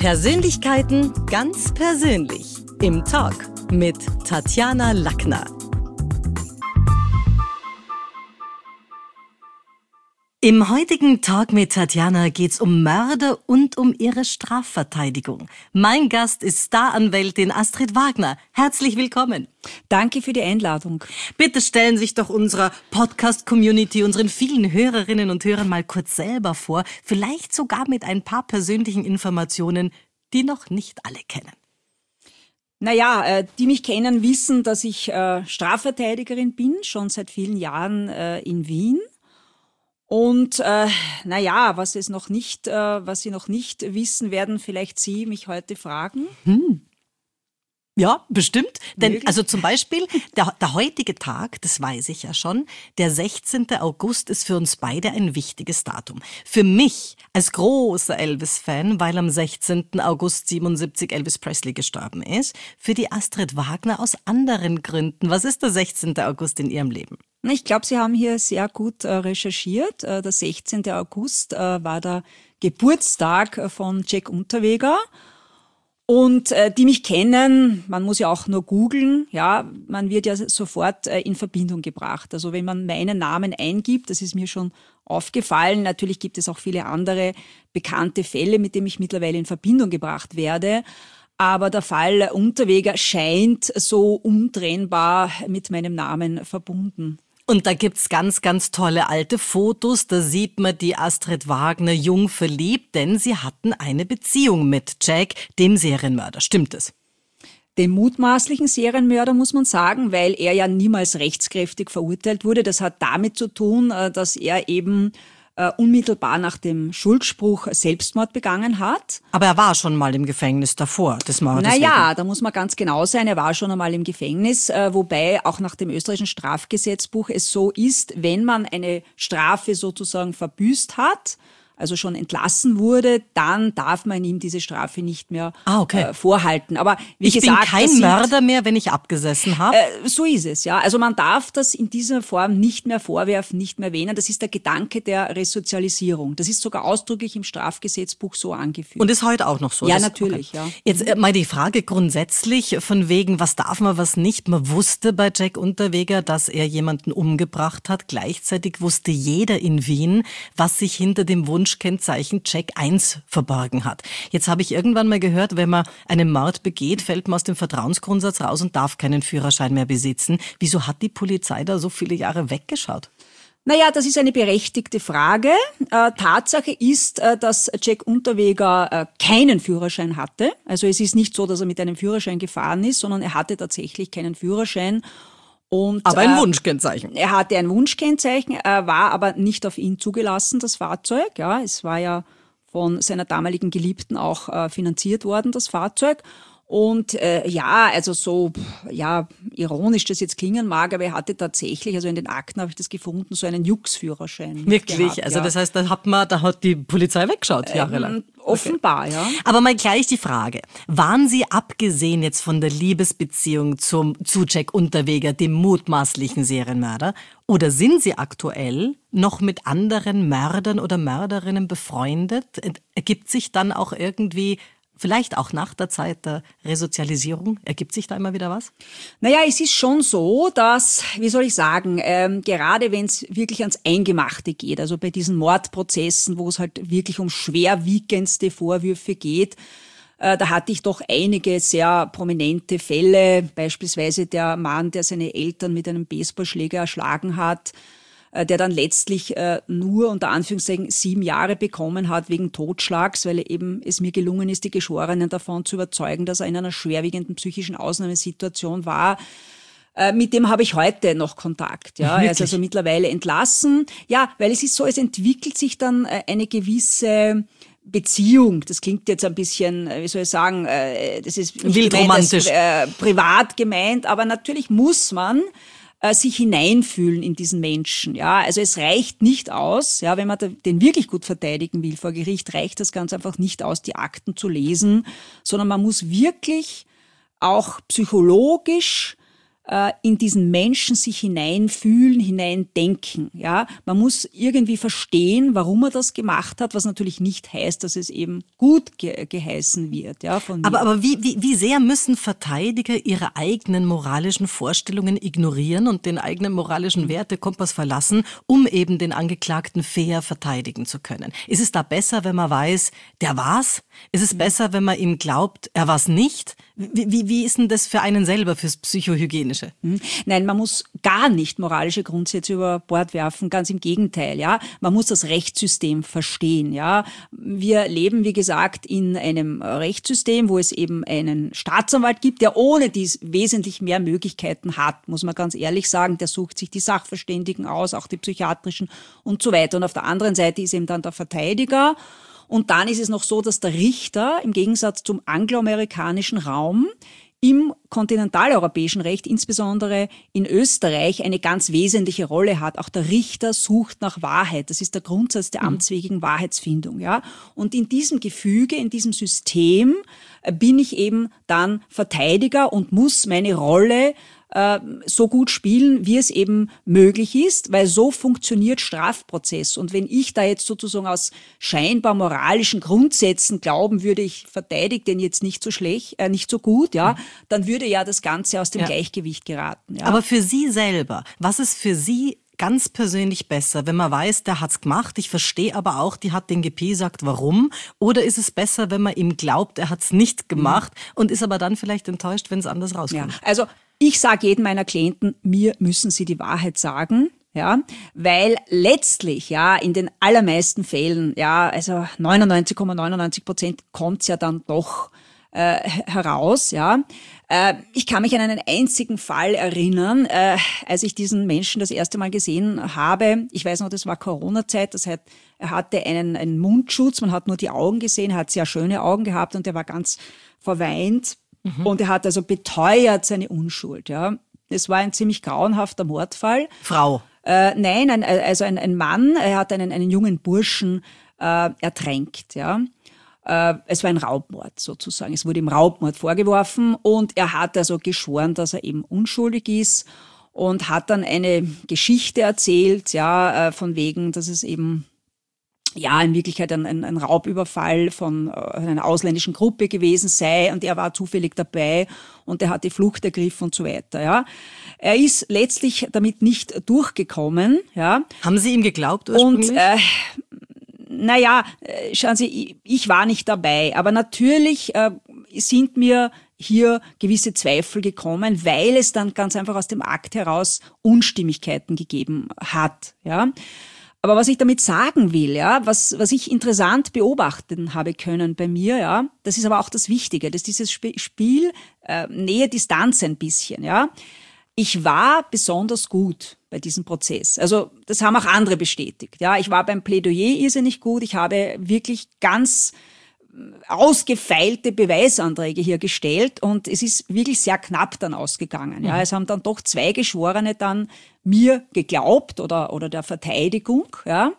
Persönlichkeiten ganz persönlich im Talk mit Tatjana Lackner. Im heutigen Talk mit Tatjana geht's um Mörder und um ihre Strafverteidigung. Mein Gast ist Staranwältin Astrid Wagner. Herzlich willkommen. Danke für die Einladung. Bitte stellen sich doch unserer Podcast-Community, unseren vielen Hörerinnen und Hörern mal kurz selber vor. Vielleicht sogar mit ein paar persönlichen Informationen, die noch nicht alle kennen. Naja, die mich kennen, wissen, dass ich Strafverteidigerin bin, schon seit vielen Jahren in Wien. Und was Sie noch nicht wissen, werden vielleicht Sie mich heute fragen. Ja, bestimmt. Denn also zum Beispiel der heutige Tag, das weiß ich ja schon, der 16. August ist für uns beide ein wichtiges Datum. Für mich als großer Elvis-Fan, weil am 16. August 77 Elvis Presley gestorben ist. Für die Astrid Wagner aus anderen Gründen. Was ist der 16. August in Ihrem Leben? Ich glaube, Sie haben hier sehr gut recherchiert. Der 16. August war der Geburtstag von Jack Unterweger. Und die mich kennen, man muss ja auch nur googeln, ja, man wird ja sofort in Verbindung gebracht. Also wenn man meinen Namen eingibt, das ist mir schon aufgefallen, natürlich gibt es auch viele andere bekannte Fälle, mit denen ich mittlerweile in Verbindung gebracht werde. Aber der Fall Unterweger scheint so untrennbar mit meinem Namen verbunden. Und da gibt's ganz, ganz tolle alte Fotos. Da sieht man die Astrid Wagner jung verliebt, denn sie hatten eine Beziehung mit Jack, dem Serienmörder. Stimmt es? Dem mutmaßlichen Serienmörder muss man sagen, weil er ja niemals rechtskräftig verurteilt wurde. Das hat damit zu tun, dass er eben unmittelbar nach dem Schuldspruch Selbstmord begangen hat. Aber er war schon mal im Gefängnis davor, des Mordes. Naja, da muss man ganz genau sein, er war schon einmal im Gefängnis, wobei auch nach dem österreichischen Strafgesetzbuch es so ist, wenn man eine Strafe sozusagen verbüßt hat, also schon entlassen wurde, dann darf man ihm diese Strafe nicht mehr vorhalten. Aber wie ich gesagt, bin kein Mörder mehr, wenn ich abgesessen habe. So ist es, ja. Also man darf das in dieser Form nicht mehr vorwerfen, nicht mehr erwähnen. Das ist der Gedanke der Resozialisierung. Das ist sogar ausdrücklich im Strafgesetzbuch so angeführt. Und ist heute auch noch so? Ja, natürlich, ja. Jetzt mal die Frage grundsätzlich von wegen, was darf man, was nicht. Man wusste bei Jack Unterweger, dass er jemanden umgebracht hat. Gleichzeitig wusste jeder in Wien, was sich hinter dem Wunschkennzeichen Jack 1 verborgen hat. Jetzt habe ich irgendwann mal gehört, wenn man einen Mord begeht, fällt man aus dem Vertrauensgrundsatz raus und darf keinen Führerschein mehr besitzen. Wieso hat die Polizei da so viele Jahre weggeschaut? Naja, das ist eine berechtigte Frage. Tatsache ist, dass Jack Unterweger keinen Führerschein hatte. Also es ist nicht so, dass er mit einem Führerschein gefahren ist, sondern er hatte tatsächlich keinen Führerschein. Aber ein Wunschkennzeichen. Er hatte ein Wunschkennzeichen, war aber nicht auf ihn zugelassen, das Fahrzeug. Ja, es war ja von seiner damaligen Geliebten auch finanziert worden, das Fahrzeug. Und ironisch das jetzt klingen mag, aber er hatte tatsächlich, also in den Akten habe ich das gefunden, so einen Jux-Führerschein. Wirklich? Gehabt, also ja. das heißt, da hat die Polizei weggeschaut, jahrelang. Offenbar, okay. Ja. Aber mal gleich die Frage, waren Sie abgesehen jetzt von der Liebesbeziehung zu Jack Unterweger, dem mutmaßlichen Serienmörder, oder sind Sie aktuell noch mit anderen Mördern oder Mörderinnen befreundet? Ergibt sich dann auch irgendwie, vielleicht auch nach der Zeit der Resozialisierung, ergibt sich da immer wieder was? Naja, es ist schon so, dass, wie soll ich sagen, gerade wenn es wirklich ans Eingemachte geht, also bei diesen Mordprozessen, wo es halt wirklich um schwerwiegendste Vorwürfe geht, da hatte ich doch einige sehr prominente Fälle, beispielsweise der Mann, der seine Eltern mit einem Baseballschläger erschlagen hat, der dann letztlich nur unter Anführungszeichen 7 Jahre bekommen hat wegen Totschlags, weil eben es mir gelungen ist, die Geschworenen davon zu überzeugen, dass er in einer schwerwiegenden psychischen Ausnahmesituation war. Mit dem habe ich heute noch Kontakt. Ja, er ist also mittlerweile entlassen. Ja, weil es ist so, es entwickelt sich dann eine gewisse Beziehung. Das klingt jetzt ein bisschen, wie soll ich sagen, das ist nicht wild romantisch, privat gemeint, aber natürlich muss man sich hineinfühlen in diesen Menschen. Ja, also es reicht nicht aus, ja, wenn man den wirklich gut verteidigen will vor Gericht, reicht das ganz einfach nicht aus, die Akten zu lesen, sondern man muss wirklich auch psychologisch in diesen Menschen sich hineinfühlen, hineindenken. Ja, man muss irgendwie verstehen, warum er das gemacht hat, was natürlich nicht heißt, dass es eben gut geheißen wird. Ja, von mir. Aber wie sehr müssen Verteidiger ihre eigenen moralischen Vorstellungen ignorieren und den eigenen moralischen Wertekompass verlassen, um eben den Angeklagten fair verteidigen zu können? Ist es da besser, wenn man weiß, der war's? Ist es besser, wenn man ihm glaubt, er war's nicht? Wie ist denn das für einen selber, fürs Psychohygienische? Nein, man muss gar nicht moralische Grundsätze über Bord werfen, ganz im Gegenteil, ja. Man muss das Rechtssystem verstehen, ja. Wir leben, wie gesagt, in einem Rechtssystem, wo es eben einen Staatsanwalt gibt, der ohne dies wesentlich mehr Möglichkeiten hat, muss man ganz ehrlich sagen. Der sucht sich die Sachverständigen aus, auch die psychiatrischen und so weiter. Und auf der anderen Seite ist eben dann der Verteidiger. Und dann ist es noch so, dass der Richter im Gegensatz zum angloamerikanischen Raum im kontinentaleuropäischen Recht, insbesondere in Österreich, eine ganz wesentliche Rolle hat. Auch der Richter sucht nach Wahrheit. Das ist der Grundsatz der amtswägigen Wahrheitsfindung. Ja? Und in diesem Gefüge, in diesem System bin ich eben dann Verteidiger und muss meine Rolle so gut spielen, wie es eben möglich ist, weil so funktioniert Strafprozess. Und wenn ich da jetzt sozusagen aus scheinbar moralischen Grundsätzen glauben würde, ich verteidige den jetzt nicht so schlecht, nicht so gut, ja, dann würde ja das Ganze aus dem Gleichgewicht geraten. Ja. Aber für Sie selber, was ist für Sie ganz persönlich besser, wenn man weiß, der hat's gemacht, ich verstehe aber auch, die hat den gepiesackt, warum? Oder ist es besser, wenn man ihm glaubt, er hat's nicht gemacht und ist aber dann vielleicht enttäuscht, wenn es anders rauskommt? Ja, also ich sage jedem meiner Klienten, mir müssen sie die Wahrheit sagen, ja, weil letztlich, ja, in den allermeisten Fällen, ja, also 99,99% kommt's ja dann doch heraus, ja. Ich kann mich an einen einzigen Fall erinnern, als ich diesen Menschen das erste Mal gesehen habe. Ich weiß noch, das war Corona-Zeit, das heißt, er hatte einen Mundschutz, man hat nur die Augen gesehen, er hat sehr schöne Augen gehabt und er war ganz verweint. Und er hat also beteuert seine Unschuld. Ja, es war ein ziemlich grauenhafter Mordfall. Frau? Nein, ein Mann. Er hat einen jungen Burschen ertränkt. Ja, es war ein Raubmord sozusagen. Es wurde ihm Raubmord vorgeworfen und er hat also geschworen, dass er eben unschuldig ist und hat dann eine Geschichte erzählt, ja, von wegen, dass es eben ja, in Wirklichkeit ein Raubüberfall von einer ausländischen Gruppe gewesen sei und er war zufällig dabei und er hat die Flucht ergriffen und so weiter, ja. Er ist letztlich damit nicht durchgekommen, ja. Haben Sie ihm geglaubt ursprünglich? Und, schauen Sie, ich war nicht dabei, aber natürlich sind mir hier gewisse Zweifel gekommen, weil es dann ganz einfach aus dem Akt heraus Unstimmigkeiten gegeben hat, ja. Aber was ich damit sagen will, ja, was ich interessant beobachten habe können bei mir, ja, das ist aber auch das Wichtige, dass dieses Spiel Nähe Distanz ein bisschen, ja. Ich war besonders gut bei diesem Prozess. Also das haben auch andere bestätigt. Ja, ich war beim Plädoyer irrsinnig gut. Ich habe wirklich ganz ausgefeilte Beweisanträge hier gestellt und es ist wirklich sehr knapp dann ausgegangen. Ja, es haben dann doch 2 Geschworene dann mir geglaubt oder der Verteidigung. Ja,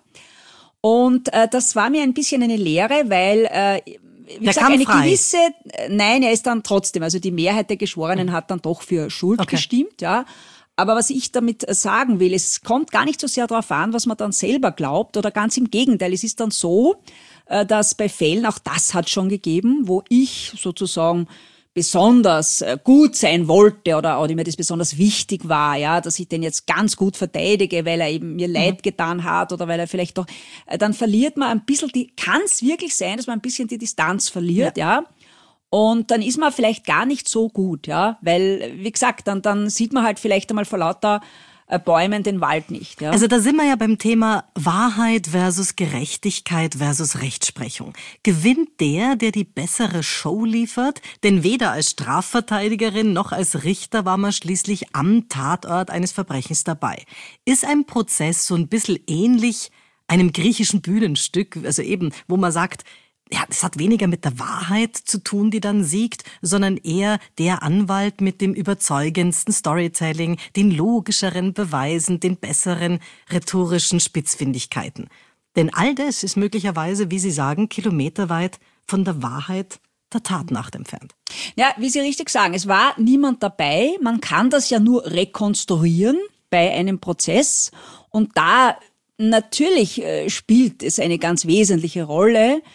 und das war mir ein bisschen eine Lehre, weil wie gesagt, eine gewisse, nein, er ist dann trotzdem, also die Mehrheit der Geschworenen hat dann doch für Schuld gestimmt, ja. Aber was ich damit sagen will, es kommt gar nicht so sehr darauf an, was man dann selber glaubt oder ganz im Gegenteil. Es ist dann so, dass bei Fällen, auch das hat schon gegeben, wo ich sozusagen besonders gut sein wollte oder mir das besonders wichtig war, ja, dass ich den jetzt ganz gut verteidige, weil er eben mir leid getan hat oder weil er vielleicht doch, dann verliert man ein bisschen kann es wirklich sein, dass man ein bisschen die Distanz verliert, ja. Und dann ist man vielleicht gar nicht so gut, ja, weil, wie gesagt, dann sieht man halt vielleicht einmal vor lauter Bäumen den Wald nicht. Ja. Also da sind wir ja beim Thema Wahrheit versus Gerechtigkeit versus Rechtsprechung. Gewinnt der die bessere Show liefert? Denn weder als Strafverteidigerin noch als Richter war man schließlich am Tatort eines Verbrechens dabei. Ist ein Prozess so ein bisschen ähnlich einem griechischen Bühnenstück, also eben, wo man sagt, ja, das hat weniger mit der Wahrheit zu tun, die dann siegt, sondern eher der Anwalt mit dem überzeugendsten Storytelling, den logischeren Beweisen, den besseren rhetorischen Spitzfindigkeiten. Denn all das ist möglicherweise, wie Sie sagen, kilometerweit von der Wahrheit der Tatnacht entfernt. Ja, wie Sie richtig sagen, es war niemand dabei. Man kann das ja nur rekonstruieren bei einem Prozess. Und da natürlich spielt es eine ganz wesentliche Rolle,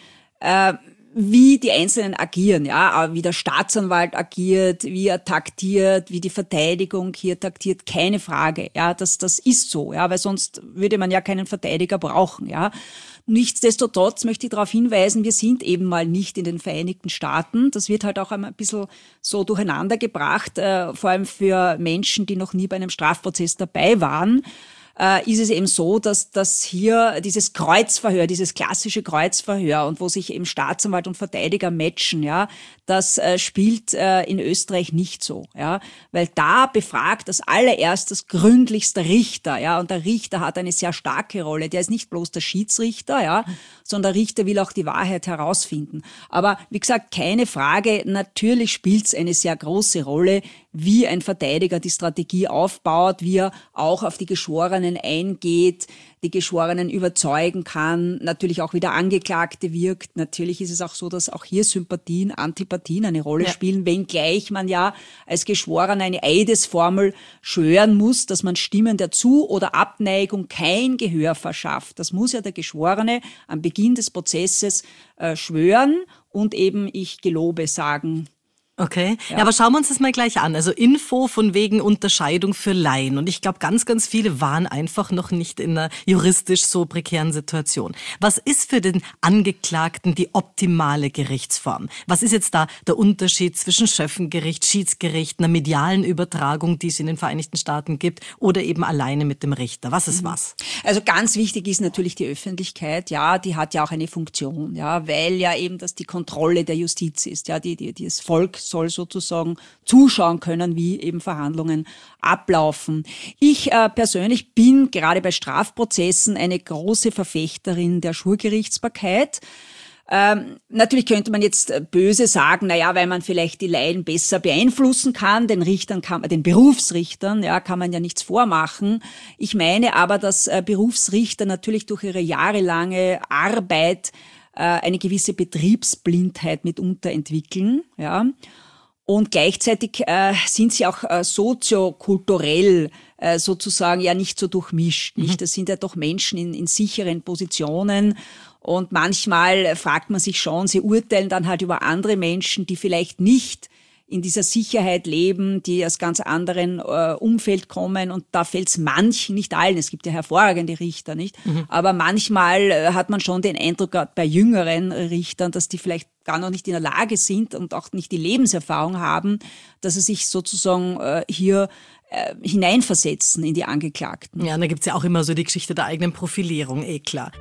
wie die Einzelnen agieren, ja, wie der Staatsanwalt agiert, wie er taktiert, wie die Verteidigung hier taktiert, keine Frage, ja, das ist so, ja, weil sonst würde man ja keinen Verteidiger brauchen, ja. Nichtsdestotrotz möchte ich darauf hinweisen, wir sind eben mal nicht in den Vereinigten Staaten. Das wird halt auch ein bisschen so durcheinander gebracht, vor allem für Menschen, die noch nie bei einem Strafprozess dabei waren. Ist es eben so, dass hier dieses Kreuzverhör, dieses klassische Kreuzverhör und wo sich eben Staatsanwalt und Verteidiger matchen, ja, das spielt in Österreich nicht so, ja, weil da befragt als allererstes gründlichst der Richter, ja, und der Richter hat eine sehr starke Rolle. Der ist nicht bloß der Schiedsrichter, ja, sondern der Richter will auch die Wahrheit herausfinden. Aber wie gesagt, keine Frage, natürlich spielt es eine sehr große Rolle, wie ein Verteidiger die Strategie aufbaut, wie er auch auf die Geschworenen eingeht, die Geschworenen überzeugen kann, natürlich auch wie der Angeklagte wirkt. Natürlich ist es auch so, dass auch hier Sympathien, Antipathien eine Rolle spielen, wenngleich man ja als Geschworener eine Eidesformel schwören muss, dass man Stimmen der Zu- oder Abneigung kein Gehör verschafft. Das muss ja der Geschworene am Beginn des Prozesses schwören und eben ich gelobe sagen. Okay, ja, aber schauen wir uns das mal gleich an. Also Info von wegen Unterscheidung für Laien. Und ich glaube, ganz, ganz viele waren einfach noch nicht in einer juristisch so prekären Situation. Was ist für den Angeklagten die optimale Gerichtsform? Was ist jetzt da der Unterschied zwischen Schöffengericht, Schiedsgericht, einer medialen Übertragung, die es in den Vereinigten Staaten gibt, oder eben alleine mit dem Richter? Was ist was? Also ganz wichtig ist natürlich die Öffentlichkeit. Ja, die hat ja auch eine Funktion, ja, weil ja eben das die Kontrolle der Justiz ist. Ja, das Volk soll sozusagen zuschauen können, wie eben Verhandlungen ablaufen. Ich persönlich bin gerade bei Strafprozessen eine große Verfechterin der Schwurgerichtsbarkeit. Natürlich könnte man jetzt böse sagen, naja, weil man vielleicht die Laien besser beeinflussen kann, den Berufsrichtern, ja, kann man ja nichts vormachen. Ich meine aber, dass Berufsrichter natürlich durch ihre jahrelange Arbeit eine gewisse Betriebsblindheit mitunter entwickeln, ja. Und gleichzeitig sind sie auch soziokulturell sozusagen ja nicht so durchmischt, nicht? Das sind ja doch Menschen in sicheren Positionen. Und manchmal fragt man sich schon, sie urteilen dann halt über andere Menschen, die vielleicht nicht in dieser Sicherheit leben, die aus ganz anderen Umfeld kommen, und da fällt es manchen, nicht allen, es gibt ja hervorragende Richter, nicht? Aber manchmal hat man schon den Eindruck, gerade bei jüngeren Richtern, dass die vielleicht gar noch nicht in der Lage sind und auch nicht die Lebenserfahrung haben, dass sie sich sozusagen hier hineinversetzen in die Angeklagten. Ja, und da gibt's ja auch immer so die Geschichte der eigenen Profilierung, klar.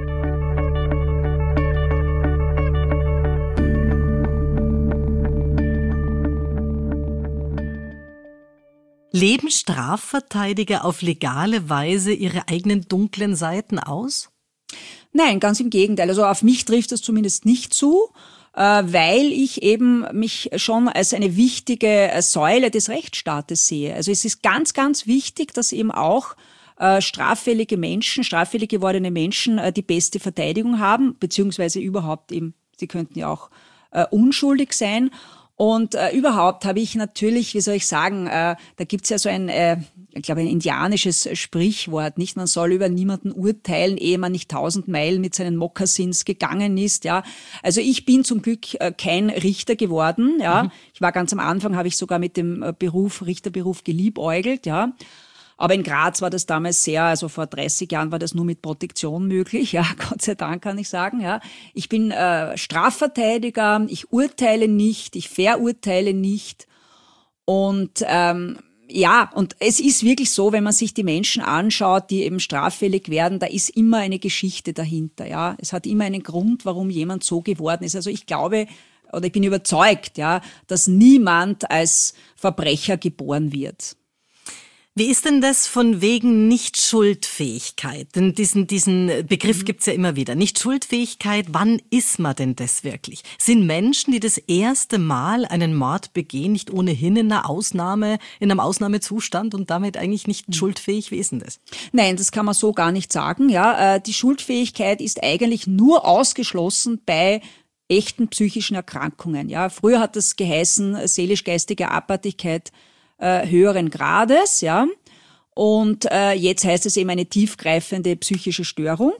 Leben Strafverteidiger auf legale Weise ihre eigenen dunklen Seiten aus? Nein, ganz im Gegenteil. Also auf mich trifft das zumindest nicht zu, weil ich eben mich schon als eine wichtige Säule des Rechtsstaates sehe. Also es ist ganz, ganz wichtig, dass eben auch straffällig gewordene Menschen die beste Verteidigung haben, beziehungsweise überhaupt eben, sie könnten ja auch unschuldig sein. Und überhaupt habe ich natürlich, wie soll ich sagen, da gibt's ja so ein indianisches Sprichwort, nicht? Man soll über niemanden urteilen, ehe man nicht 1000 Meilen mit seinen Mokassins gegangen ist, ja. Also ich bin zum Glück kein Richter geworden, ja. Ich war ganz am Anfang, habe ich sogar mit dem Richterberuf geliebäugelt, ja. Aber in Graz war das damals also vor 30 Jahren war das nur mit Protektion möglich, ja, Gott sei Dank kann ich sagen, ja. Ich bin Strafverteidiger, ich urteile nicht, ich verurteile nicht und und es ist wirklich so, wenn man sich die Menschen anschaut, die eben straffällig werden, da ist immer eine Geschichte dahinter, ja. Es hat immer einen Grund, warum jemand so geworden ist. Also ich glaube, oder ich bin überzeugt, ja, dass niemand als Verbrecher geboren wird. Wie ist denn das von wegen Nicht-Schuldfähigkeit? Denn diesen Begriff gibt's ja immer wieder. Nicht-Schuldfähigkeit, wann ist man denn das wirklich? Sind Menschen, die das erste Mal einen Mord begehen, nicht ohnehin in einem Ausnahmezustand und damit eigentlich nicht schuldfähig? Wie ist denn das? Nein, das kann man so gar nicht sagen. Ja, die Schuldfähigkeit ist eigentlich nur ausgeschlossen bei echten psychischen Erkrankungen. Ja, früher hat das geheißen seelisch-geistige Abartigkeit höheren Grades, ja. Und jetzt heißt es eben eine tiefgreifende psychische Störung.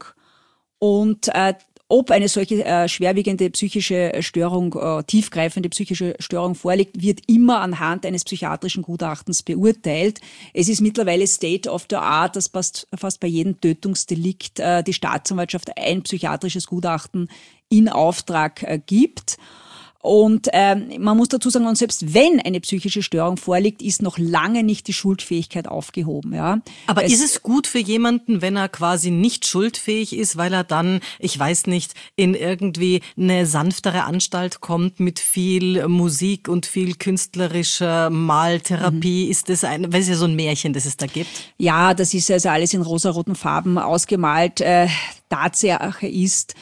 Und ob eine solche schwerwiegende psychische Störung, tiefgreifende psychische Störung vorliegt, wird immer anhand eines psychiatrischen Gutachtens beurteilt. Es ist mittlerweile State of the Art, dass fast bei jedem Tötungsdelikt die Staatsanwaltschaft ein psychiatrisches Gutachten in Auftrag gibt. Und man muss dazu sagen, und selbst wenn eine psychische Störung vorliegt, ist noch lange nicht die Schuldfähigkeit aufgehoben. Ja. Aber ist es gut für jemanden, wenn er quasi nicht schuldfähig ist, weil er dann, ich weiß nicht, in irgendwie eine sanftere Anstalt kommt mit viel Musik und viel künstlerischer Maltherapie? Ist das weil es ja so ein Märchen, das es da gibt? Ja, das ist also alles in rosaroten Farben ausgemalt. Tatsache ist,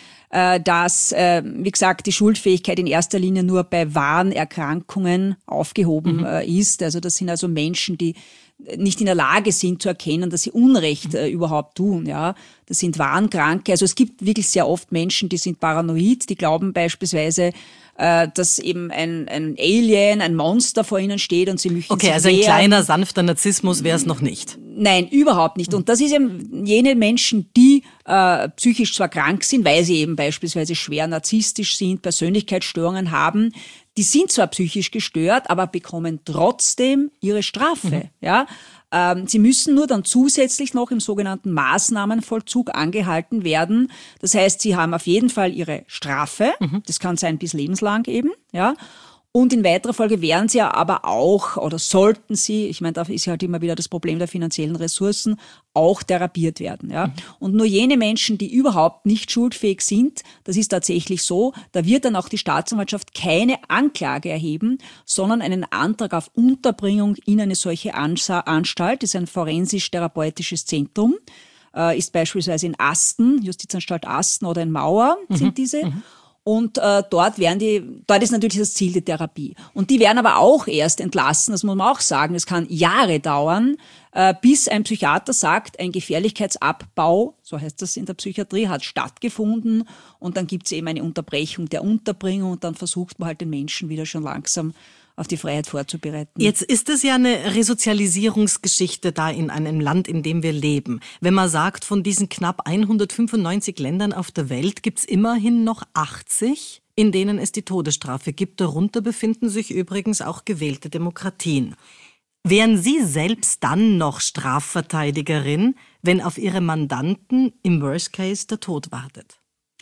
dass, wie gesagt, die Schuldfähigkeit in erster Linie nur bei wahren Erkrankungen aufgehoben ist. Also das sind also Menschen, die nicht in der Lage sind zu erkennen, dass sie Unrecht überhaupt tun. Ja, das sind Wahnkranke. Also es gibt wirklich sehr oft Menschen, die sind paranoid, die glauben beispielsweise, dass eben ein Alien, ein Monster vor ihnen steht und sie möchten Okay, also ein kleiner, sanfter Narzissmus wäre es noch nicht. Nein, überhaupt nicht. Und das ist eben jene Menschen, die psychisch zwar krank sind, weil sie eben beispielsweise schwer narzisstisch sind, Persönlichkeitsstörungen haben, die sind zwar psychisch gestört, aber bekommen trotzdem ihre Strafe. Ja? Sie müssen nur dann zusätzlich noch im sogenannten Maßnahmenvollzug angehalten werden. Das heißt, sie haben auf jeden Fall ihre Strafe. Das kann sein bis lebenslang eben. Ja. Und in weiterer Folge werden sie aber auch, oder sollten sie, ich meine, da ist ja halt immer wieder das Problem der finanziellen Ressourcen, auch therapiert werden. Ja. Und nur jene Menschen, die überhaupt nicht schuldfähig sind, das ist tatsächlich so, da wird dann auch die Staatsanwaltschaft keine Anklage erheben, sondern einen Antrag auf Unterbringung in eine solche Anstalt, das ist ein forensisch-therapeutisches Zentrum, ist beispielsweise in Asten, Justizanstalt Asten oder in Mauer sind diese. Und dort ist natürlich das Ziel die Therapie. Und die werden aber auch erst entlassen, das muss man auch sagen. Es kann Jahre dauern, bis ein Psychiater sagt, ein Gefährlichkeitsabbau, so heißt das in der Psychiatrie, hat stattgefunden. Und dann gibt es eben eine Unterbrechung der Unterbringung und dann versucht man halt den Menschen wieder schon langsam auf die Freiheit vorzubereiten. Jetzt ist es ja eine Resozialisierungsgeschichte da in einem Land, in dem wir leben. Wenn man sagt, von diesen knapp 195 Ländern auf der Welt gibt es immerhin noch 80, in denen es die Todesstrafe gibt. Darunter befinden sich übrigens auch gewählte Demokratien. Wären Sie selbst dann noch Strafverteidigerin, wenn auf Ihre Mandanten im Worst Case der Tod wartet?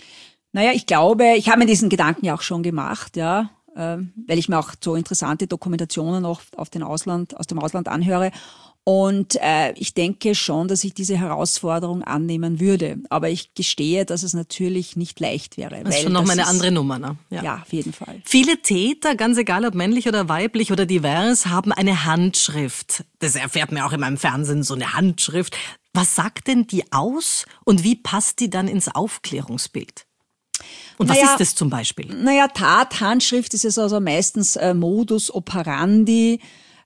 Naja, ich glaube, ich habe mir diesen Gedanken ja auch schon gemacht, ja, weil ich mir auch so interessante Dokumentationen auch aus dem Ausland anhöre. Und ich denke schon, dass ich diese Herausforderung annehmen würde. Aber ich gestehe, dass es natürlich nicht leicht wäre. Das ist schon nochmal eine andere Nummer, ne? Ja, auf jeden Fall. Viele Täter, ganz egal ob männlich oder weiblich oder divers, haben eine Handschrift. Das erfährt man auch in meinem Fernsehen, so eine Handschrift. Was sagt denn die aus und wie passt die dann ins Aufklärungsbild? Und was ist das zum Beispiel? Handschrift ist es also meistens Modus operandi.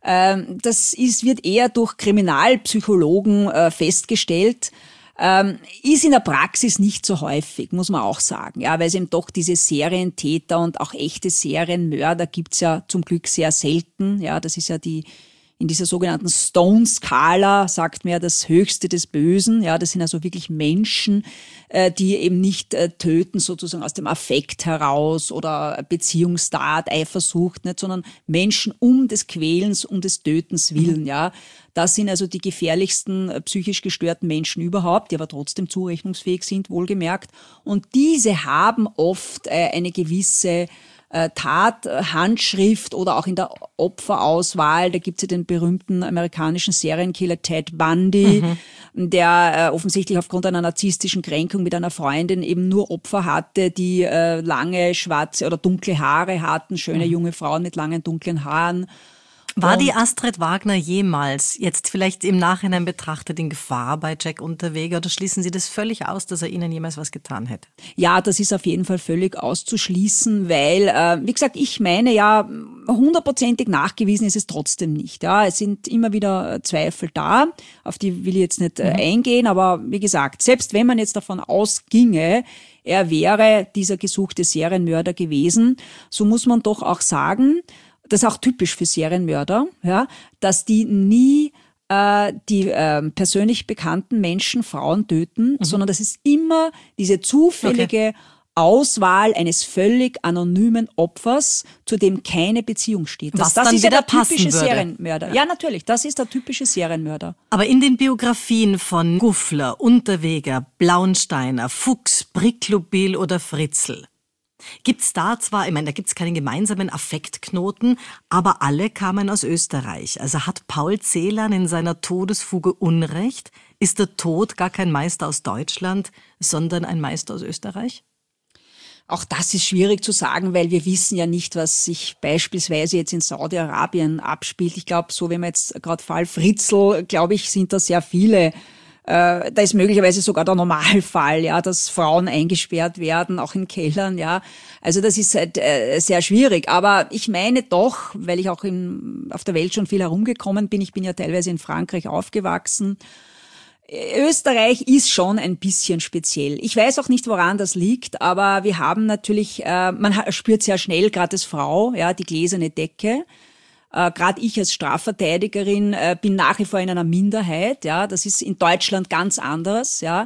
Das wird eher durch Kriminalpsychologen festgestellt. Ist in der Praxis nicht so häufig, muss man auch sagen. Ja, weil es eben doch diese Serientäter und auch echte Serienmörder gibt's ja zum Glück sehr selten. Ja, das ist ja in dieser sogenannten Stone-Skala sagt man ja das Höchste des Bösen. Ja, das sind also wirklich Menschen, die eben nicht töten sozusagen aus dem Affekt heraus oder Beziehungstat, Eifersucht, nicht, sondern Menschen um des Quälens, um des Tötens willen. Ja, das sind also die gefährlichsten psychisch gestörten Menschen überhaupt, die aber trotzdem zurechnungsfähig sind, wohlgemerkt. Und diese haben oft eine gewisse Handschrift oder auch in der Opferauswahl. Da gibt es ja den berühmten amerikanischen Serienkiller Ted Bundy, der offensichtlich aufgrund einer narzisstischen Kränkung mit einer Freundin eben nur Opfer hatte, die lange schwarze oder dunkle Haare hatten, schöne junge Frauen mit langen dunklen Haaren. War die Astrid Wagner jemals, jetzt vielleicht im Nachhinein betrachtet, in Gefahr bei Jack Unterweger oder schließen Sie das völlig aus, dass er Ihnen jemals was getan hätte? Ja, das ist auf jeden Fall völlig auszuschließen, weil, wie gesagt, ich meine ja, 100%ig nachgewiesen ist es trotzdem nicht. Ja, es sind immer wieder Zweifel da, auf die will ich jetzt nicht eingehen, aber wie gesagt, selbst wenn man jetzt davon ausginge, er wäre dieser gesuchte Serienmörder gewesen, so muss man doch auch sagen, das ist auch typisch für Serienmörder, ja, dass die nie die persönlich bekannten Menschen, Frauen töten, sondern das ist immer diese zufällige Auswahl eines völlig anonymen Opfers, zu dem keine Beziehung steht. Was dann ist wieder ja der passen typische würde. Serienmörder. Ja, natürlich, das ist der typische Serienmörder. Aber in den Biografien von Gufler, Unterweger, Blauensteiner, Fuchs, Bricklopil oder Fritzl gibt's da zwar, ich meine, da gibt's keinen gemeinsamen Affektknoten, aber alle kamen aus Österreich. Also hat Paul Celan in seiner Todesfuge Unrecht? Ist der Tod gar kein Meister aus Deutschland, sondern ein Meister aus Österreich? Auch das ist schwierig zu sagen, weil wir wissen ja nicht, was sich beispielsweise jetzt in Saudi-Arabien abspielt. Ich glaube, so wie man jetzt gerade Fall Fritzl, glaube ich, sind da sehr viele. Da ist möglicherweise sogar der Normalfall, ja, dass Frauen eingesperrt werden, auch in Kellern, ja. Also das ist halt sehr schwierig. Aber ich meine doch, weil ich auch auf der Welt schon viel herumgekommen bin, ich bin ja teilweise in Frankreich aufgewachsen, Österreich ist schon ein bisschen speziell. Ich weiß auch nicht, woran das liegt, aber wir haben natürlich, man spürt sehr schnell, gerade als Frau, ja, die gläserne Decke. Gerade ich als Strafverteidigerin bin nach wie vor in einer Minderheit. Ja, das ist in Deutschland ganz anders. Ja,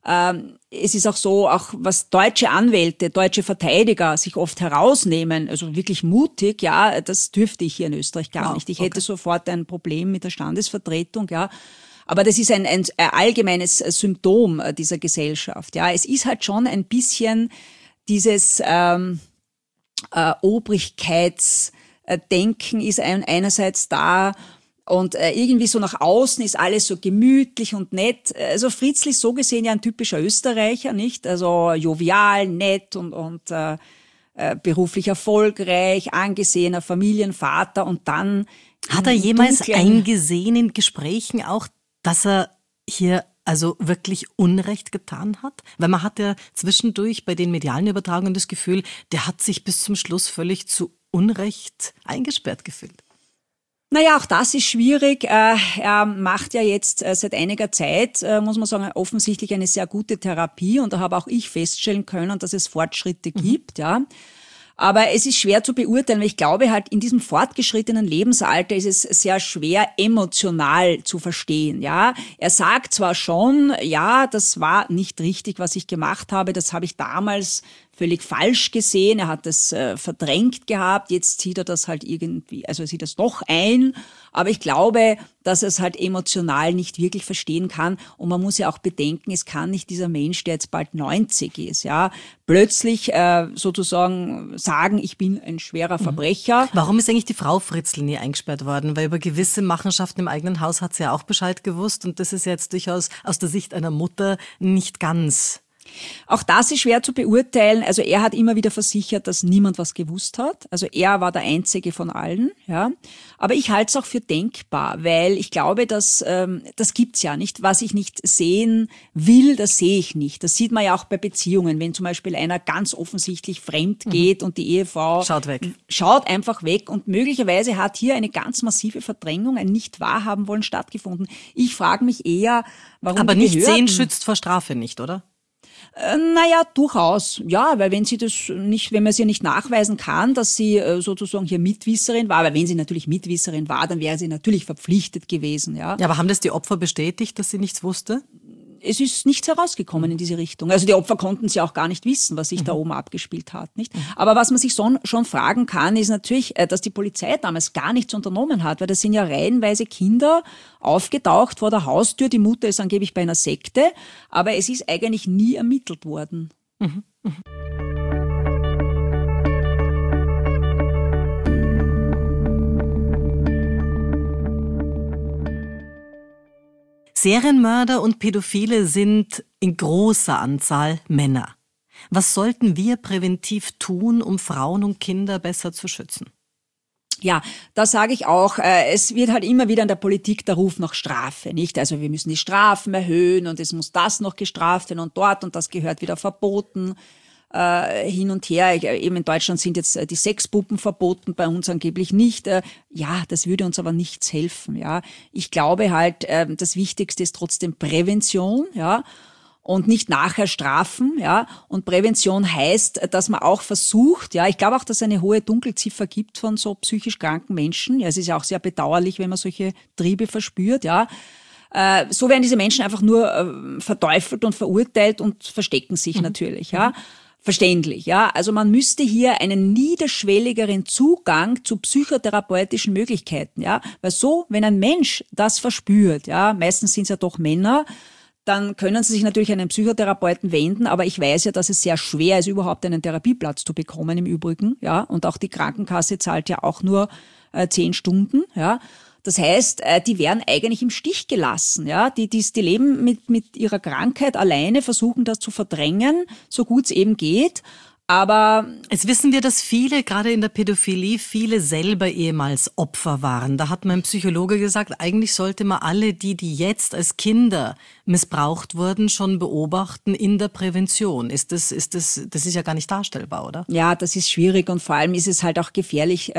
es ist auch so, auch was deutsche Anwälte, deutsche Verteidiger sich oft herausnehmen, also wirklich mutig. Ja, das dürfte ich hier in Österreich gar nicht. Ich hätte sofort ein Problem mit der Standesvertretung. Ja. Aber das ist ein allgemeines Symptom dieser Gesellschaft. Ja, es ist halt schon ein bisschen dieses Obrigkeitsdenken ist einerseits da und irgendwie so nach außen ist alles so gemütlich und nett. Also Fritzl ist so gesehen ja ein typischer Österreicher, nicht? Also jovial, nett und beruflich erfolgreich, angesehener Familienvater und dann hat er jemals eingesehen in Gesprächen auch, dass er hier also wirklich Unrecht getan hat? Weil man hat ja zwischendurch bei den medialen Übertragungen das Gefühl, der hat sich bis zum Schluss völlig zu Unrecht eingesperrt gefühlt. Naja, auch das ist schwierig. Er macht ja jetzt seit einiger Zeit, muss man sagen, offensichtlich eine sehr gute Therapie und da habe auch ich feststellen können, dass es Fortschritte gibt, ja. Aber es ist schwer zu beurteilen, weil ich glaube halt, in diesem fortgeschrittenen Lebensalter ist es sehr schwer, emotional zu verstehen, ja. Er sagt zwar schon, ja, das war nicht richtig, was ich gemacht habe, das habe ich damals völlig falsch gesehen, er hat das verdrängt gehabt, jetzt sieht er das halt irgendwie, also er sieht das doch ein, aber ich glaube, dass er es halt emotional nicht wirklich verstehen kann und man muss ja auch bedenken, es kann nicht dieser Mensch, der jetzt bald 90 ist, ja, plötzlich sozusagen sagen, ich bin ein schwerer Verbrecher. Warum ist eigentlich die Frau Fritzl nie eingesperrt worden? Weil über gewisse Machenschaften im eigenen Haus hat sie ja auch Bescheid gewusst und das ist jetzt durchaus aus der Sicht einer Mutter nicht ganz. Auch das ist schwer zu beurteilen. Also er hat immer wieder versichert, dass niemand was gewusst hat. Also er war der Einzige von allen. Ja. Aber ich halte es auch für denkbar, weil ich glaube, dass das gibt's ja nicht. Was ich nicht sehen will, das sehe ich nicht. Das sieht man ja auch bei Beziehungen. Wenn zum Beispiel einer ganz offensichtlich fremd geht und die Ehefrau schaut einfach weg und möglicherweise hat hier eine ganz massive Verdrängung, ein Nicht-Wahrhaben wollen stattgefunden. Ich frage mich eher, warum aber die nicht Behörden sehen schützt vor Strafe nicht, oder? Naja, durchaus. Ja, weil wenn man sie nicht nachweisen kann, dass sie sozusagen hier Mitwisserin war, weil wenn sie natürlich Mitwisserin war, dann wäre sie natürlich verpflichtet gewesen, ja. Ja, aber haben das die Opfer bestätigt, dass sie nichts wusste? Es ist nichts herausgekommen in diese Richtung. Also die Opfer konnten es ja auch gar nicht wissen, was sich da oben abgespielt hat, nicht? Aber was man sich schon fragen kann, ist natürlich, dass die Polizei damals gar nichts unternommen hat, weil das sind ja reihenweise Kinder aufgetaucht vor der Haustür. Die Mutter ist angeblich bei einer Sekte, aber es ist eigentlich nie ermittelt worden. Serienmörder und Pädophile sind in großer Anzahl Männer. Was sollten wir präventiv tun, um Frauen und Kinder besser zu schützen? Ja, da sage ich auch, es wird halt immer wieder in der Politik der Ruf nach Strafe, nicht? Also wir müssen die Strafen erhöhen und es muss das noch gestraft werden und dort und das gehört wieder verboten, hin und her. Eben in Deutschland sind jetzt die Sexpuppen verboten, bei uns angeblich nicht. Ja, das würde uns aber nichts helfen, ja. Ich glaube halt, das Wichtigste ist trotzdem Prävention, ja. Und nicht nachher strafen, ja. Und Prävention heißt, dass man auch versucht, ja, ich glaube auch, dass es eine hohe Dunkelziffer gibt von so psychisch kranken Menschen. Ja, es ist ja auch sehr bedauerlich, wenn man solche Triebe verspürt, ja. So werden diese Menschen einfach nur verteufelt und verurteilt und verstecken sich natürlich, ja. Verständlich, ja. Also man müsste hier einen niederschwelligeren Zugang zu psychotherapeutischen Möglichkeiten, ja. Weil so, wenn ein Mensch das verspürt, ja, meistens sind es ja doch Männer, dann können Sie sich natürlich an einen Psychotherapeuten wenden, aber ich weiß ja, dass es sehr schwer ist, überhaupt einen Therapieplatz zu bekommen im Übrigen, ja, und auch die Krankenkasse zahlt ja auch nur 10 Stunden, ja. Das heißt, die werden eigentlich im Stich gelassen, ja. Die leben mit ihrer Krankheit alleine, versuchen das zu verdrängen, so gut es eben geht. Aber jetzt wissen wir, dass viele, gerade in der Pädophilie, viele selber ehemals Opfer waren. Da hat mein Psychologe gesagt, eigentlich sollte man alle die jetzt als Kinder missbraucht wurden, schon beobachten in der Prävention. Das ist ja gar nicht darstellbar, oder? Ja, das ist schwierig und vor allem ist es halt auch gefährlich,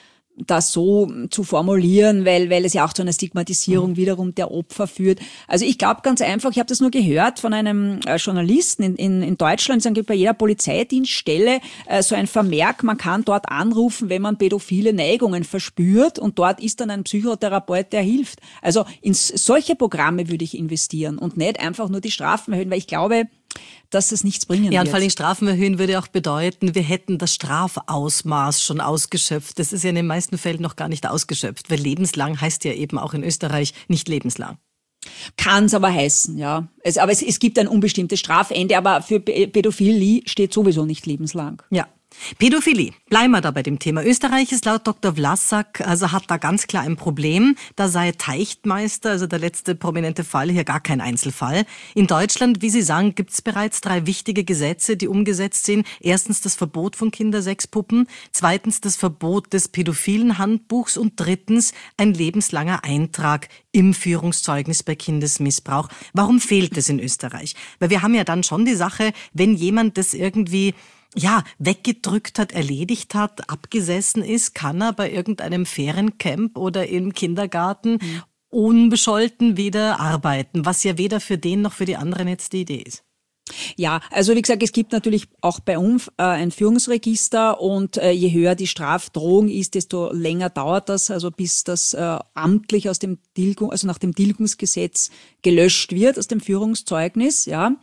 das so zu formulieren, weil es ja auch zu einer Stigmatisierung wiederum der Opfer führt. Also ich glaube ganz einfach, ich habe das nur gehört von einem Journalisten in Deutschland, es gibt bei jeder Polizeidienststelle so ein Vermerk, man kann dort anrufen, wenn man pädophile Neigungen verspürt und dort ist dann ein Psychotherapeut, der hilft. Also in solche Programme würde ich investieren und nicht einfach nur die Strafen erhöhen, weil ich glaube, dass es nichts bringen wird. Ja, und vor allem Strafen erhöhen würde auch bedeuten, wir hätten das Strafausmaß schon ausgeschöpft. Das ist ja in den meisten Fällen noch gar nicht ausgeschöpft, weil lebenslang heißt ja eben auch in Österreich nicht lebenslang. Kann es aber heißen, ja. Aber es gibt ein unbestimmtes Strafende, aber für Pädophilie steht sowieso nicht lebenslang. Ja. Pädophilie. Bleiben wir da bei dem Thema. Österreich ist laut Dr. Vlasak, also hat da ganz klar ein Problem. Da sei Teichtmeister, also der letzte prominente Fall, hier gar kein Einzelfall. In Deutschland, wie Sie sagen, gibt es bereits 3 wichtige Gesetze, die umgesetzt sind. Erstens das Verbot von Kindersexpuppen, zweitens das Verbot des pädophilen Handbuchs und drittens ein lebenslanger Eintrag im Führungszeugnis bei Kindesmissbrauch. Warum fehlt es in Österreich? Weil wir haben ja dann schon die Sache, wenn jemand das irgendwie weggedrückt hat, erledigt hat, abgesessen ist, kann er bei irgendeinem Feriencamp oder im Kindergarten unbescholten wieder arbeiten, was ja weder für den noch für die anderen jetzt die Idee ist. Ja, also wie gesagt, es gibt natürlich auch bei uns ein Führungsregister und je höher die Strafdrohung ist, desto länger dauert das, also bis das amtlich aus dem nach dem Tilgungsgesetz gelöscht wird aus dem Führungszeugnis, ja.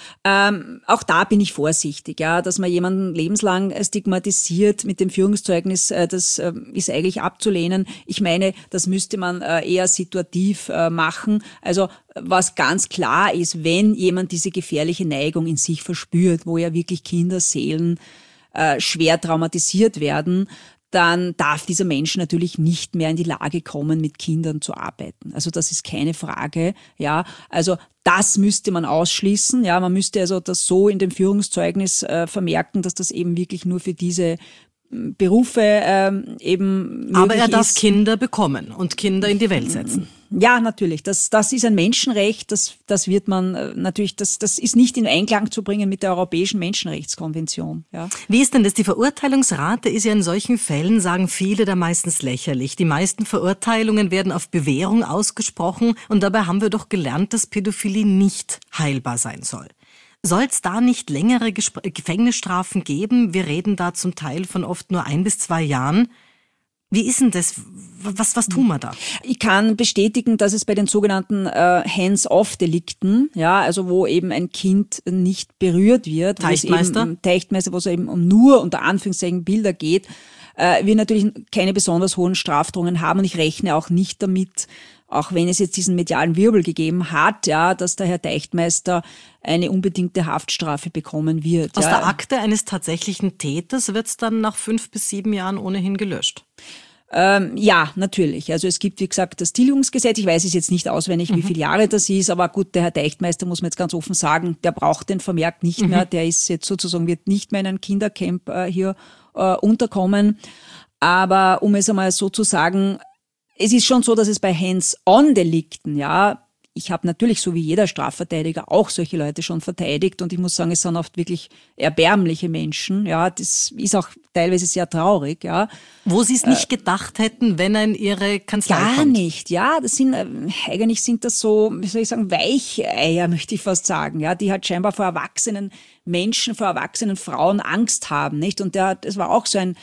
Auch da bin ich vorsichtig, ja, dass man jemanden lebenslang stigmatisiert mit dem Führungszeugnis, das ist eigentlich abzulehnen. Ich meine, das müsste man eher situativ machen. Also was ganz klar ist, wenn jemand diese gefährliche Neigung in sich verspürt, wo ja wirklich Kinderseelen schwer traumatisiert werden, dann darf dieser Mensch natürlich nicht mehr in die Lage kommen, mit Kindern zu arbeiten. Also das ist keine Frage, ja. Also das müsste man ausschließen, ja. Man müsste also das so in dem Führungszeugnis vermerken, dass das eben wirklich nur für diese Berufe eben möglich ist. Aber er darf Kinder bekommen und Kinder in die Welt setzen. Ja, natürlich. Das ist ein Menschenrecht. Das wird man natürlich, das ist nicht in Einklang zu bringen mit der Europäischen Menschenrechtskonvention. Ja. Wie ist denn das? Die Verurteilungsrate ist ja in solchen Fällen, sagen viele, da meistens lächerlich. Die meisten Verurteilungen werden auf Bewährung ausgesprochen und dabei haben wir doch gelernt, dass Pädophilie nicht heilbar sein soll. Soll es da nicht längere Gefängnisstrafen geben? Wir reden da zum Teil von oft nur 1 bis 2 Jahren. Wie ist denn das? Was tun wir da? Ich kann bestätigen, dass es bei den sogenannten Hands-off-Delikten, ja, also wo eben ein Kind nicht berührt wird, Teichtmeister, wo es eben um nur unter Anführungszeichen Bilder geht, wir natürlich keine besonders hohen Strafdrohungen haben und ich rechne auch nicht damit, auch wenn es jetzt diesen medialen Wirbel gegeben hat, ja, dass der Herr Teichtmeister eine unbedingte Haftstrafe bekommen wird. Aus der Akte eines tatsächlichen Täters wird es dann nach 5 bis 7 Jahren ohnehin gelöscht. Ja, natürlich. Also es gibt, wie gesagt, das Tilgungsgesetz. Ich weiß es jetzt nicht auswendig, wie viele Jahre das ist, aber gut, der Herr Teichtmeister, muss man jetzt ganz offen sagen, der braucht den Vermerk nicht mehr. Der ist jetzt sozusagen, wird nicht mehr in ein Kindercamp hier unterkommen. Aber um es einmal so zu sagen, es ist schon so, dass es bei Hands-on-Delikten, ja, ich habe natürlich, so wie jeder Strafverteidiger, auch solche Leute schon verteidigt und ich muss sagen, es sind oft wirklich erbärmliche Menschen, ja, das ist auch teilweise sehr traurig, ja. Wo Sie es nicht gedacht hätten, wenn er in Ihre Kanzlei kommt. Gar nicht, ja, eigentlich sind das so, wie soll ich sagen, Weicheier, möchte ich fast sagen, ja, die halt scheinbar vor erwachsenen Menschen, vor erwachsenen Frauen Angst haben, nicht? Und das war auch so ein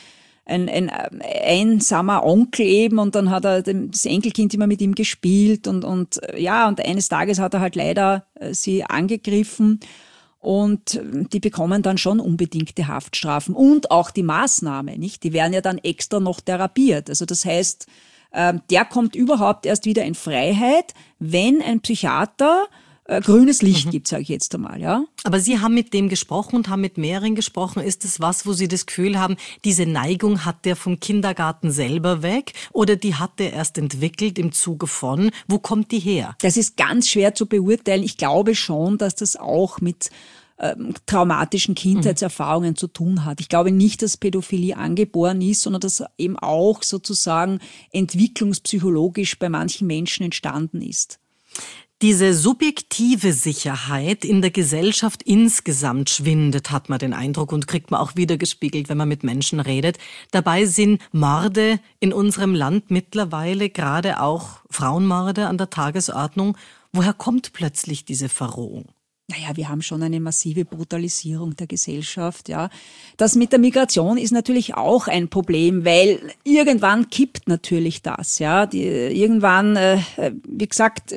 einsamer Onkel eben und dann hat er das Enkelkind immer mit ihm gespielt und eines Tages hat er halt leider sie angegriffen und die bekommen dann schon unbedingte Haftstrafen und auch die Maßnahme, nicht? Die werden ja dann extra noch therapiert. Also das heißt, der kommt überhaupt erst wieder in Freiheit, wenn ein Psychiater grünes Licht gibt, sage ich jetzt einmal, ja. Aber Sie haben mit dem gesprochen und haben mit mehreren gesprochen. Ist das was, wo Sie das Gefühl haben, diese Neigung hat der vom Kindergarten selber weg oder die hat der erst entwickelt im Zuge von? Wo kommt die her? Das ist ganz schwer zu beurteilen. Ich glaube schon, dass das auch mit traumatischen Kindheitserfahrungen zu tun hat. Ich glaube nicht, dass Pädophilie angeboren ist, sondern dass eben auch sozusagen entwicklungspsychologisch bei manchen Menschen entstanden ist. Diese subjektive Sicherheit in der Gesellschaft insgesamt schwindet, hat man den Eindruck und kriegt man auch wiedergespiegelt, wenn man mit Menschen redet. Dabei sind Morde in unserem Land mittlerweile, gerade auch Frauenmorde, an der Tagesordnung. Woher kommt plötzlich diese Verrohung? Naja, wir haben schon eine massive Brutalisierung der Gesellschaft, ja. Das mit der Migration ist natürlich auch ein Problem, weil irgendwann kippt natürlich das, ja. Irgendwann, wie gesagt,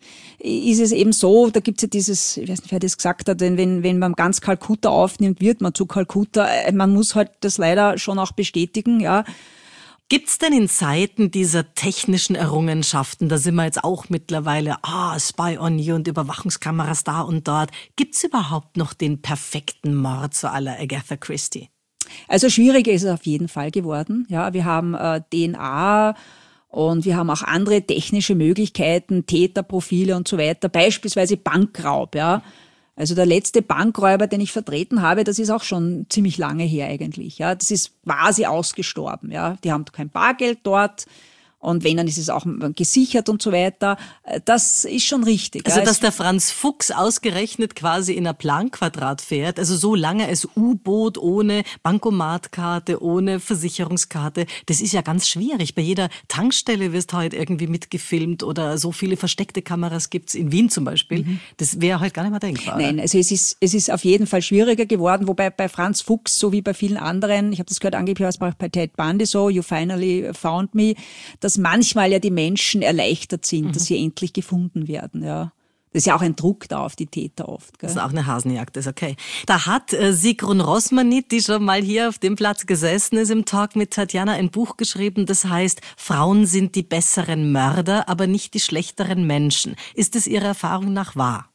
ist es eben so, da gibt's ja dieses, ich weiß nicht, wer das gesagt hat, wenn man ganz Kalkutta aufnimmt, wird man zu Kalkutta. Man muss halt das leider schon auch bestätigen, ja. Gibt's denn in Zeiten dieser technischen Errungenschaften, da sind wir jetzt auch mittlerweile, Spy on You und Überwachungskameras da und dort, gibt's überhaupt noch den perfekten Mord so à la Agatha Christie? Also schwieriger ist es auf jeden Fall geworden. Ja, wir haben DNA und wir haben auch andere technische Möglichkeiten, Täterprofile und so weiter, beispielsweise Bankraub, ja. Also der letzte Bankräuber, den ich vertreten habe, das ist auch schon ziemlich lange her eigentlich. Ja, das ist quasi ausgestorben. Ja, die haben kein Bargeld dort. Und wenn, dann ist es auch gesichert und so weiter. Das ist schon richtig. Also, ja. Dass der Franz Fuchs ausgerechnet quasi in ein Planquadrat fährt, also so lange als U-Boot ohne Bankomatkarte, ohne Versicherungskarte, das ist ja ganz schwierig. Bei jeder Tankstelle wirst du halt irgendwie mitgefilmt oder so viele versteckte Kameras gibt's in Wien zum Beispiel. Das wäre halt gar nicht mehr denkbar. Nein, also es ist auf jeden Fall schwieriger geworden, wobei bei Franz Fuchs, so wie bei vielen anderen, ich habe das gehört, angeblich war es bei Ted Bundy so, You Finally Found Me, dass manchmal ja die Menschen erleichtert sind, dass sie endlich gefunden werden, ja. Das ist ja auch ein Druck da auf die Täter oft. Gell? Das ist auch eine Hasenjagd, das ist okay. Da hat Sigrun Rosmanit, die schon mal hier auf dem Platz gesessen ist, im Talk mit Tatjana ein Buch geschrieben, das heißt, Frauen sind die besseren Mörder, aber nicht die schlechteren Menschen. Ist es Ihrer Erfahrung nach wahr?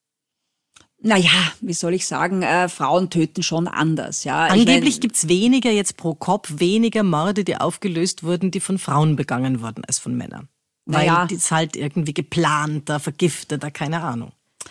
Naja, wie soll ich sagen, Frauen töten schon anders. Ja. Angeblich gibt's weniger jetzt pro Kopf, weniger Morde, die aufgelöst wurden, die von Frauen begangen wurden als von Männern. Weil das halt irgendwie geplanter, vergifteter, keine Ahnung.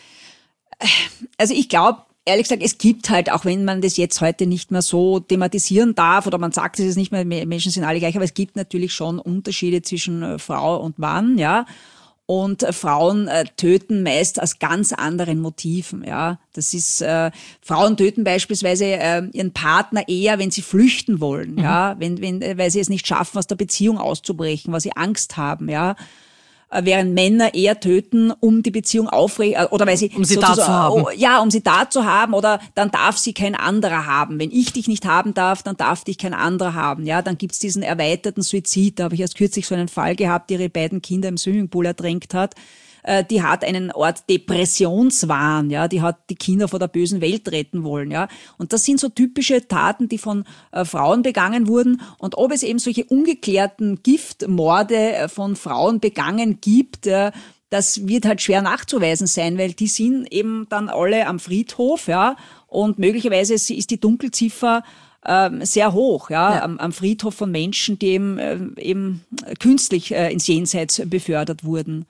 Also ich glaube, ehrlich gesagt, es gibt halt, auch wenn man das jetzt heute nicht mehr so thematisieren darf oder man sagt es nicht mehr, Menschen sind alle gleich, aber es gibt natürlich schon Unterschiede zwischen Frau und Mann, ja. Und Frauen töten meist aus ganz anderen Motiven, ja. Das ist, Frauen töten beispielsweise ihren Partner eher, wenn sie flüchten wollen, ja. Weil sie es nicht schaffen, aus der Beziehung auszubrechen, weil sie Angst haben, ja. Während Männer eher töten, um die Beziehung oder weil sie um sie da zu haben. Ja, um sie da zu haben oder dann darf sie kein anderer haben. Wenn ich dich nicht haben darf, dann darf dich kein anderer haben. Ja, dann gibt's diesen erweiterten Suizid. Da habe ich erst kürzlich so einen Fall gehabt, die ihre beiden Kinder im Swimmingpool ertränkt hat. Die hat einen Art Depressionswahn, ja, die hat die Kinder vor der bösen Welt retten wollen, ja. Und das sind so typische Taten, die von Frauen begangen wurden. Und ob es eben solche ungeklärten Giftmorde von Frauen begangen gibt, das wird halt schwer nachzuweisen sein, weil die sind eben dann alle am Friedhof, ja. Und möglicherweise ist die Dunkelziffer sehr hoch, ja. Am Friedhof von Menschen, die eben künstlich ins Jenseits befördert wurden.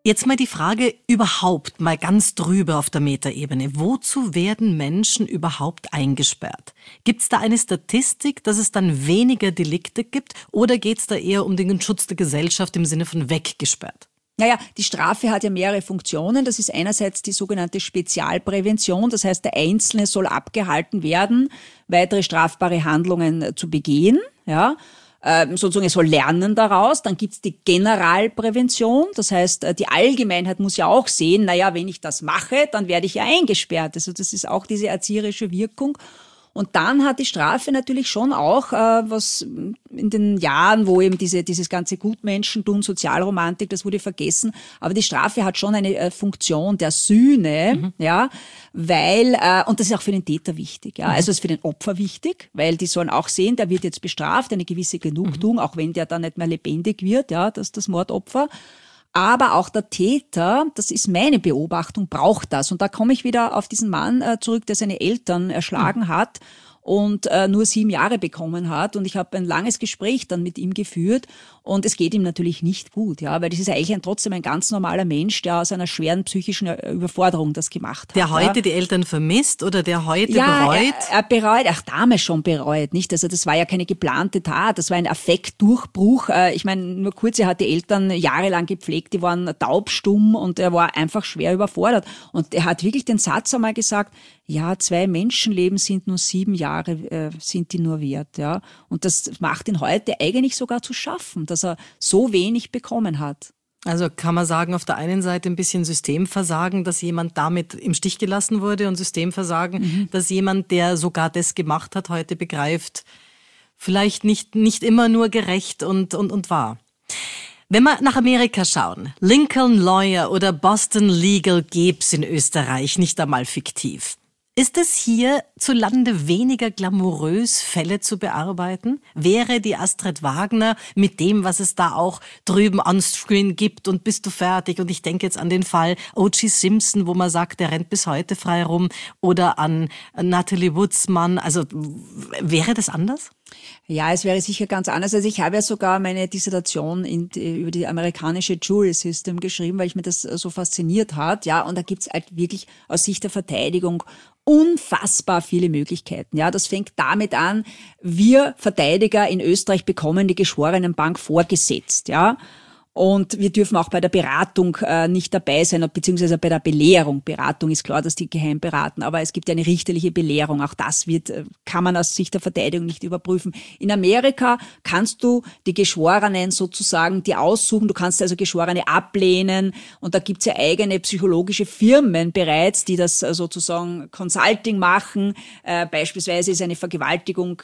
Jetzt mal die Frage überhaupt, mal ganz drüber auf der Metaebene. Wozu werden Menschen überhaupt eingesperrt? Gibt es da eine Statistik, dass es dann weniger Delikte gibt oder geht es da eher um den Schutz der Gesellschaft im Sinne von weggesperrt? Naja, die Strafe hat ja mehrere Funktionen. Das ist einerseits die sogenannte Spezialprävention. Das heißt, der Einzelne soll abgehalten werden, weitere strafbare Handlungen zu begehen, ja. Sozusagen, er soll lernen daraus. Dann gibt's die Generalprävention. Das heißt, die Allgemeinheit muss ja auch sehen, naja, wenn ich das mache, dann werde ich ja eingesperrt. Also das ist auch diese erzieherische Wirkung. Und dann hat die Strafe natürlich schon auch, was in den Jahren, wo eben dieses ganze Gutmenschentum, Sozialromantik, das wurde vergessen, aber die Strafe hat schon eine Funktion der Sühne, ja, weil, und das ist auch für den Täter wichtig, ja, also es ist für den Opfer wichtig, weil die sollen auch sehen, der wird jetzt bestraft, eine gewisse Genugtuung, auch wenn der dann nicht mehr lebendig wird, ja, das Mordopfer. Aber auch der Täter, das ist meine Beobachtung, braucht das. Und da komme ich wieder auf diesen Mann zurück, der seine Eltern erschlagen hat und nur 7 Jahre bekommen hat. Und ich habe ein langes Gespräch dann mit ihm geführt. Und es geht ihm natürlich nicht gut, ja, weil das ist eigentlich trotzdem ein ganz normaler Mensch, der aus einer schweren psychischen Überforderung das gemacht hat. Der heute die Eltern vermisst oder der heute bereut? Er bereut, damals schon bereut, nicht? Also das war ja keine geplante Tat, das war ein Affektdurchbruch. Ich meine, nur kurz, er hat die Eltern jahrelang gepflegt, die waren taubstumm und er war einfach schwer überfordert. Und er hat wirklich den Satz einmal gesagt, ja, 2 Menschenleben sind nur 7 Jahre, sind die nur wert, ja. Und das macht ihn heute eigentlich sogar zu schaffen, dass er so wenig bekommen hat. Also kann man sagen, auf der einen Seite ein bisschen Systemversagen, dass jemand damit im Stich gelassen wurde und Systemversagen, dass jemand, der sogar das gemacht hat, heute begreift, vielleicht nicht immer nur gerecht und wahr. Wenn wir nach Amerika schauen, Lincoln Lawyer oder Boston Legal gäb's in Österreich, nicht einmal fiktiv. Ist es hierzulande weniger glamourös, Fälle zu bearbeiten? Wäre die Astrid Wagner mit dem, was es da auch drüben on-screen gibt und bist du fertig? Und ich denke jetzt an den Fall O.J. Simpson, wo man sagt, der rennt bis heute frei rum. Oder an Natalie Woods Mann. Also wäre das anders? Ja, es wäre sicher ganz anders. Also ich habe ja sogar meine Dissertation über die amerikanische Jury System geschrieben, weil ich mir das so fasziniert hat. Ja, und da gibt's halt wirklich aus Sicht der Verteidigung unfassbar viele Möglichkeiten. Ja, das fängt damit an, wir Verteidiger in Österreich bekommen die Geschworenenbank vorgesetzt. Ja. Und wir dürfen auch bei der Beratung nicht dabei sein, beziehungsweise bei der Belehrung. Beratung ist klar, dass die geheim beraten, aber es gibt ja eine richterliche Belehrung. Auch das kann man aus Sicht der Verteidigung nicht überprüfen. In Amerika kannst du die Geschworenen sozusagen die aussuchen. Du kannst also Geschworene ablehnen. Und da gibt's ja eigene psychologische Firmen bereits, die das sozusagen Consulting machen. Beispielsweise ist eine Vergewaltigung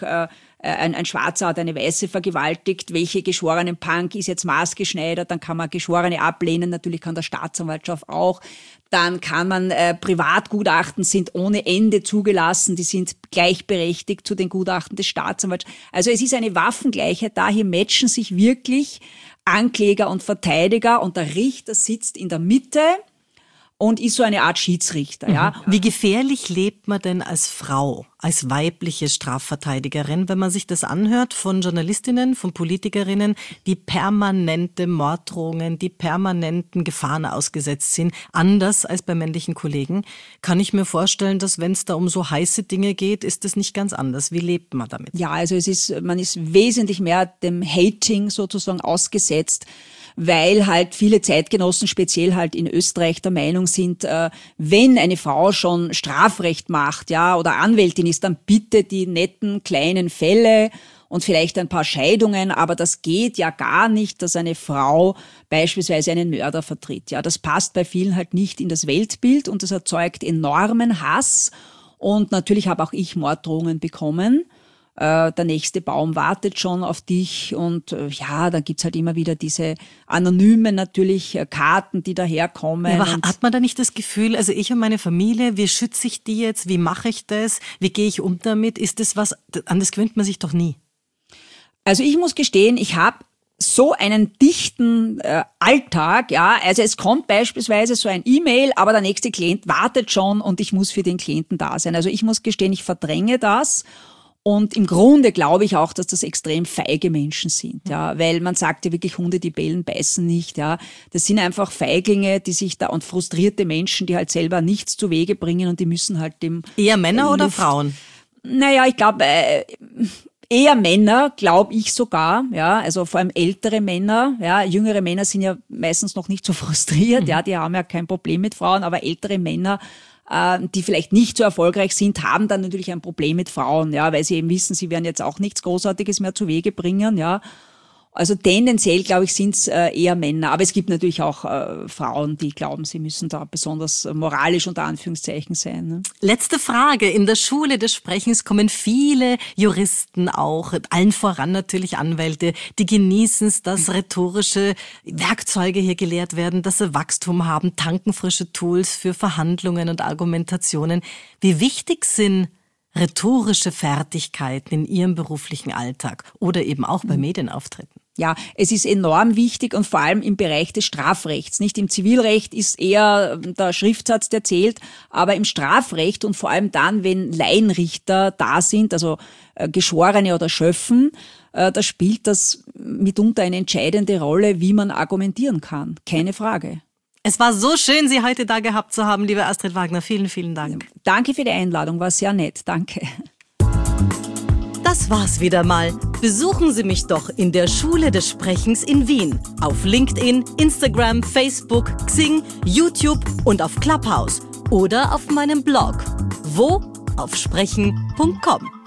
ein Schwarzer hat eine Weiße vergewaltigt, welche Geschworenenbank ist jetzt maßgeschneidert, dann kann man Geschworene ablehnen, natürlich kann der Staatsanwaltschaft auch. Dann kann man, Privatgutachten sind ohne Ende zugelassen, die sind gleichberechtigt zu den Gutachten des Staatsanwalts. Also es ist eine Waffengleichheit da, hier matchen sich wirklich Ankläger und Verteidiger und der Richter sitzt in der Mitte und ist so eine Art Schiedsrichter, ja. Wie gefährlich lebt man denn als Frau, als weibliche Strafverteidigerin, wenn man sich das anhört von Journalistinnen, von Politikerinnen, die permanente Morddrohungen, die permanenten Gefahren ausgesetzt sind, anders als bei männlichen Kollegen, kann ich mir vorstellen, dass wenn es da um so heiße Dinge geht, ist das nicht ganz anders. Wie lebt man damit? Ja, also man ist wesentlich mehr dem Hating sozusagen ausgesetzt, weil halt viele Zeitgenossen, speziell halt in Österreich, der Meinung sind, wenn eine Frau schon Strafrecht macht, ja, oder Anwältin ist, dann bitte die netten kleinen Fälle und vielleicht ein paar Scheidungen, aber das geht ja gar nicht, dass eine Frau beispielsweise einen Mörder vertritt. Ja, das passt bei vielen halt nicht in das Weltbild und das erzeugt enormen Hass. Und natürlich habe auch ich Morddrohungen bekommen. Der nächste Baum wartet schon auf dich und ja, dann gibt's halt immer wieder diese anonymen natürlich Karten, die daherkommen. Ja, aber hat man da nicht das Gefühl, also ich und meine Familie, wie schütze ich die jetzt, wie mache ich das, wie gehe ich um damit, ist das was, an das gewöhnt man sich doch nie? Also ich muss gestehen, ich habe so einen dichten Alltag, ja, also es kommt beispielsweise so ein E-Mail, aber der nächste Klient wartet schon und ich muss für den Klienten da sein. Also ich muss gestehen, ich verdränge das. Und im Grunde glaube ich auch, dass das extrem feige Menschen sind, ja, weil man sagt ja wirklich, Hunde, die bellen, beißen nicht, ja. Das sind einfach Feiglinge, die sich da, und frustrierte Menschen, die halt selber nichts zu Wege bringen und die müssen halt dem... Eher Männer oder Frauen? Naja, ich glaube, eher Männer, glaube ich sogar, ja, also vor allem ältere Männer, ja, jüngere Männer sind ja meistens noch nicht so frustriert, ja, die haben ja kein Problem mit Frauen, aber ältere Männer, die vielleicht nicht so erfolgreich sind, haben dann natürlich ein Problem mit Frauen, ja, weil sie eben wissen, sie werden jetzt auch nichts Großartiges mehr zu Wege bringen, ja. Also tendenziell, glaube ich, sind es eher Männer. Aber es gibt natürlich auch Frauen, die glauben, sie müssen da besonders moralisch unter Anführungszeichen sein. Ne? Letzte Frage. In der Schule des Sprechens kommen viele Juristen auch, allen voran natürlich Anwälte, die genießen es, dass rhetorische Werkzeuge hier gelehrt werden, dass sie Wachstum haben, tanken frische Tools für Verhandlungen und Argumentationen. Wie wichtig sind rhetorische Fertigkeiten in Ihrem beruflichen Alltag oder eben auch bei Medienauftritten? Ja, es ist enorm wichtig und vor allem im Bereich des Strafrechts. Nicht im Zivilrecht ist eher der Schriftsatz, der zählt, aber im Strafrecht und vor allem dann, wenn Laienrichter da sind, also Geschworene oder Schöffen, da spielt das mitunter eine entscheidende Rolle, wie man argumentieren kann. Keine Frage. Es war so schön, Sie heute da gehabt zu haben, liebe Astrid Wagner. Vielen, vielen Dank. Danke für die Einladung, war sehr nett. Danke. Das war's wieder mal. Besuchen Sie mich doch in der Schule des Sprechens in Wien. Auf LinkedIn, Instagram, Facebook, Xing, YouTube und auf Clubhouse. Oder auf meinem Blog. Wo? Auf sprechen.com.